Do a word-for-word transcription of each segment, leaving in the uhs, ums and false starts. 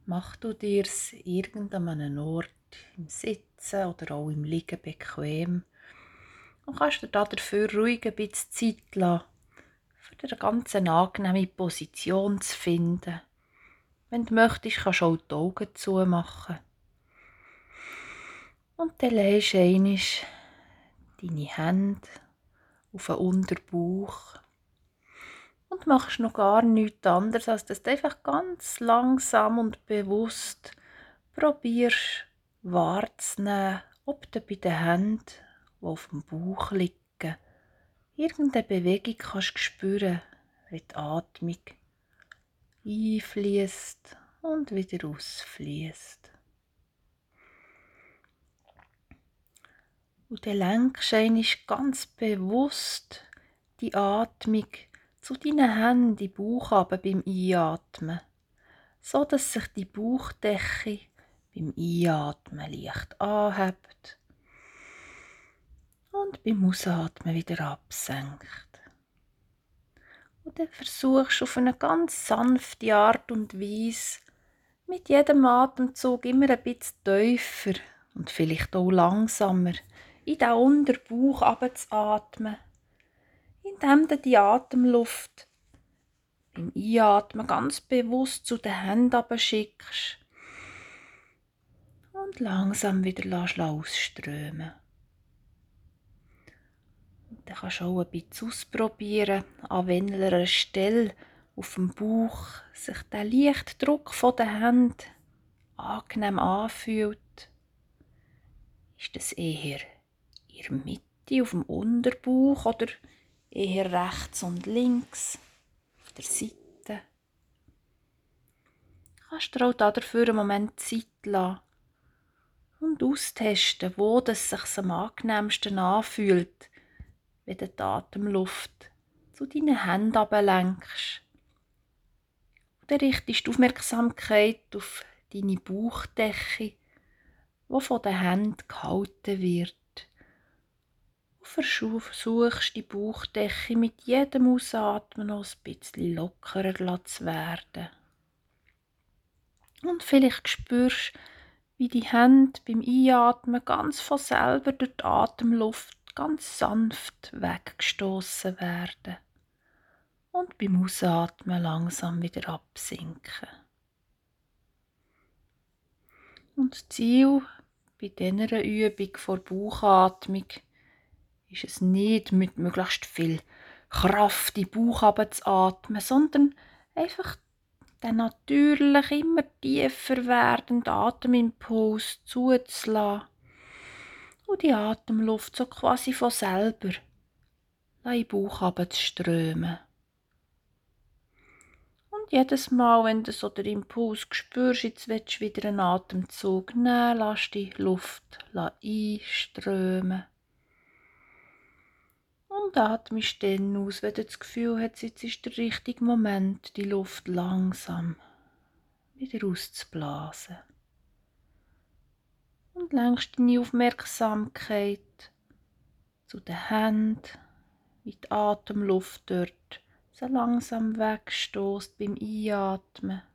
Mach du dir's irgendeinem Ort im Sitzen oder auch im Liegen bequem und kannst dir da dafür ruhig ein bisschen Zeit lassen, für dir eine ganz angenehme Position zu finden. Wenn du möchtest, kannst du auch die Augen zumachen. Und dann legst du einmal deine Hände auf den Unterbauch und machst noch gar nichts anderes, als dass du einfach ganz langsam und bewusst probierst wahrzunehmen, ob du bei den Händen, die auf dem Bauch liegen, irgendeine Bewegung kannst spüren, wie die Atmung einfließt und wieder ausfließt. Und dann lenkst du einmal ganz bewusst die Atmung zu deinen Händen in den Bauch runter beim Einatmen, so dass sich die Bauchdecke beim Einatmen leicht anhebt und beim Ausatmen wieder absenkt. Und dann versuchst du auf eine ganz sanfte Art und Weise mit jedem Atemzug immer ein bisschen tiefer und vielleicht auch langsamer in den Unterbauch runterzuatmen, indem du die Atemluft beim Einatmen ganz bewusst zu den Händen schickst und langsam wieder ausströmen. Dann kannst du auch ein bisschen ausprobieren, an welcher Stelle auf dem Bauch sich der leichte Druck von den Händen angenehm anfühlt. Ist das eher in der Mitte auf dem Unterbauch oder eher rechts und links auf der Seite? Kannst du auch dafür einen Moment Zeit lassen und austesten, wo das sich am angenehmsten anfühlt, wenn du die Atemluft zu deinen Händen ablenkst. Und dann richtest du die Aufmerksamkeit auf deine Bauchdecke, die von den Händen gehalten wird. Und versuchst die Bauchdecke mit jedem Ausatmen noch ein bisschen lockerer zu werden. Und vielleicht spürst du, wie die Hände beim Einatmen ganz von selber durch die Atemluft ganz sanft weggestoßen werden und beim Ausatmen langsam wieder absinken. Und das Ziel bei dieser Übung vor Bauchatmung ist es nicht, mit möglichst viel Kraft in den Bauch runterzuatmen, sondern einfach den natürlich immer tiefer werdenden Atemimpuls zuzulassen und die Atemluft so quasi von selber in den Bauch runterzuströmen. Und jedes Mal, wenn du so den Impuls spürst, jetzt willst du wieder einen Atemzug nehmen, lass die Luft einströmen. Und atmest dann aus, wenn du das Gefühl hast, jetzt ist der richtige Moment, die Luft langsam wieder auszublasen. Und lenkst deine Aufmerksamkeit zu den Händen, wie die Atemluft dort so langsam wegstößt beim Einatmen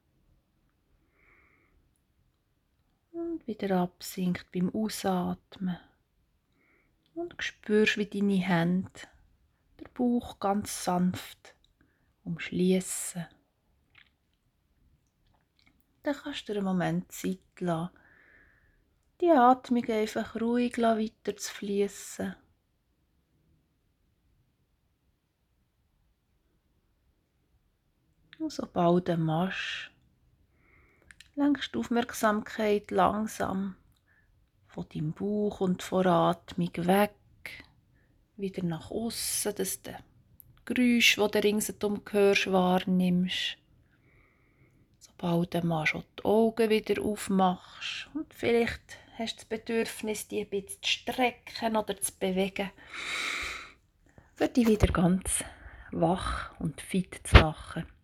und wieder absinkt beim Ausatmen. Und spürst, wie deine Hände den Bauch ganz sanft umschließen. Dann kannst du dir einen Moment Zeit lassen, die Atmung einfach ruhig weiter zu fließen. Und sobald du machst, lenkst die Aufmerksamkeit langsam von deinem Bauch und von der Atmung weg, wieder nach außen, dass du Geräusche, die du ringsherum hörst, wahrnimmst. Sobald du mal schon die Augen wieder aufmachst und vielleicht hast du das Bedürfnis, die ein bisschen zu strecken oder zu bewegen, für dich wieder ganz wach und fit zu machen.